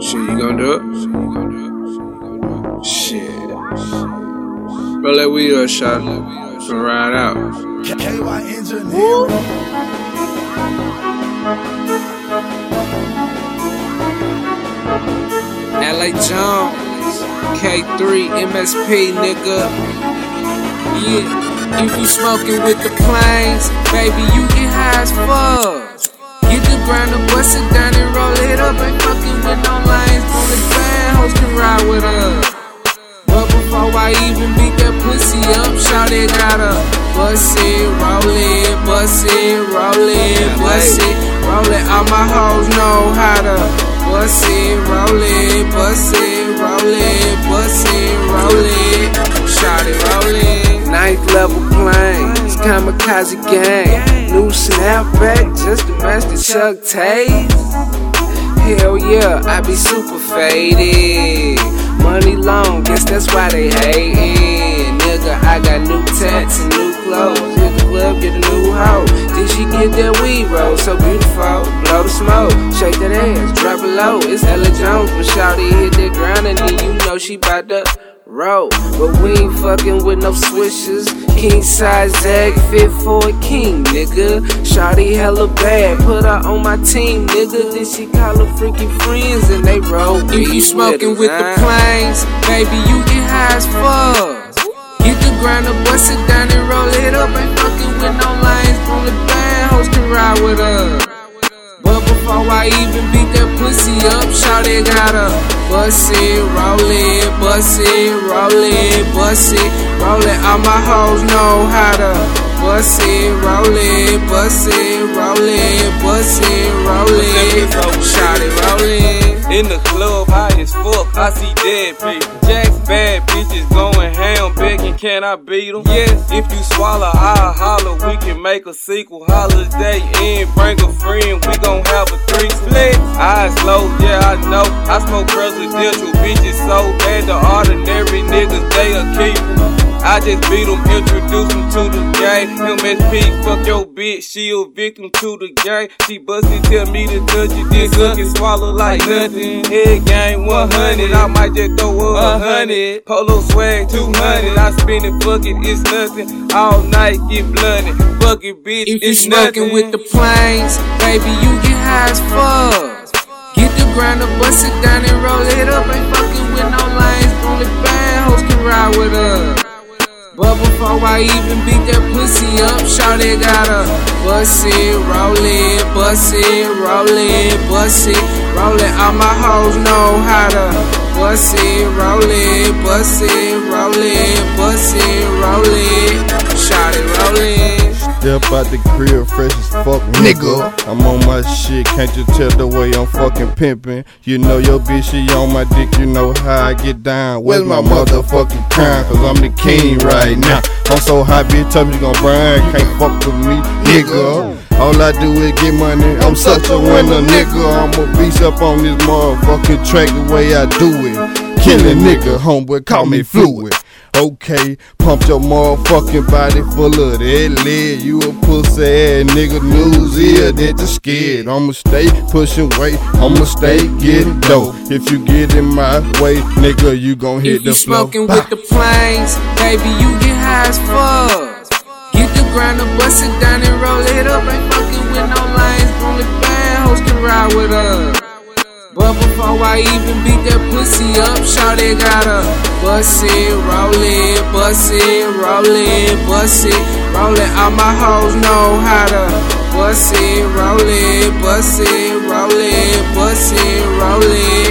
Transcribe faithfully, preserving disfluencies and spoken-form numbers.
Shit, you gon' do it? Shit. Roll that weed up, shot. Finna ride out. K Y Engineer. L A Jones, K three, M S P, nigga. Yeah, if you smoking with the planes, baby, you get high as fuck. Get the grinder, bust it down and roll it up. Ain't fucking with no lanes, only bad hoes can ride with us. But before I even beat that pussy up, shawty gotta bust it, roll it, bust it, roll it, bust it, roll it. All my hoes know how to bust it, roll it, bust it, roll it, bust it, roll it, shawty roll it. Ninth level planes, kamikaze gang, new snapback just to match the Chuck Taste. Hell yeah, I be super faded. Money long, guess that's why they hatin'. Nigga, I got new tats and new clothes. Hit the club, get a new hoe. Did she get that weed roll? So beautiful, blow the smoke. Shake that ass, drop it low. It's Ella Jones, when shawty hit that ground and then you know she bout to roll. But we ain't fucking with no swishers. King size Zag, fit for a king, nigga. Shawty hella bad, put her on my team, nigga. Then she call her freaky friends and they roll. If you smoking with the planes, baby, you get high as fuck. Get the grinder, bust it down and roll it up. Ain't fucking with no lanes, only bad hoes can ride with us. But before I even beat that pussy up, shawty gotta bust it, roll it, bust it, roll it, bust it, roll it. All my hoes know how to bust it, roll it, bust it, roll it, bust it, roll it, shawty roll it. In the club, high as fuck, I see dead people. Jack's bad bitches going ham, begging, can I beat them? Yes, if you swallow, I'll holler, we can make a sequel. Holiday in, bring a friend, we gon' have a three split. Eyes low, yeah, I know, I smoke presidential bitches so bad, the ordinary niggas, they a keeper. I just beat them, introduce them to the game. M S P, fuck your bitch, she a victim to the game. She bustin', tell me to touch it, this hook and swallow like nothing. Head game one hundred, I might just throw her a hundred. Polo swag two hundred, I spin it, fuck it, it's nothing. All night get blooded, fuck it, bitch, if it's you nothing. If you smoking with the planes, baby, you get high as fuck. Get the grinder, bust it down and roll it up. Ain't fucking with no lanes, only bad hoes can ride with us. But before I even beat that pussy up, shawty gotta bust it, roll it, bust it, roll it, bust it, roll it. All my hoes know how to bust it, roll it, bust it, roll it, bust it, roll it, shawty roll it. Step out the crib, fresh as fuck, nigga. I'm on my shit, can't you tell the way I'm fucking pimping? You know your bitch, she on my dick, you know how I get down. Where's my motherfucking crown? Cause I'm the king right now. I'm so high, bitch, tell me you gon' burn, can't fuck with me, nigga. All I do is get money, I'm such a winner, nigga. I'm a beast up on this motherfucking track the way I do it. Killing nigga, homeboy, call me fluid. Okay, pump your motherfucking body full of that lead. You a pussy ass nigga, news is that you scared. I'ma stay pushing weight, I'ma stay getting dough. If you get in my way, nigga, you gon' hit the floor. If you smoking with the planes, baby, you get high as fuck. Get the grinder, bust it down and roll it up. Ain't fucking with no lanes, only bad hoes can ride with us. But before I even beat that pussy up, shawty gotta bust it, roll it, bust it, roll it, bust it, roll it. All my hoes know how to bust it, roll it, bust it, roll it, bust it, roll it.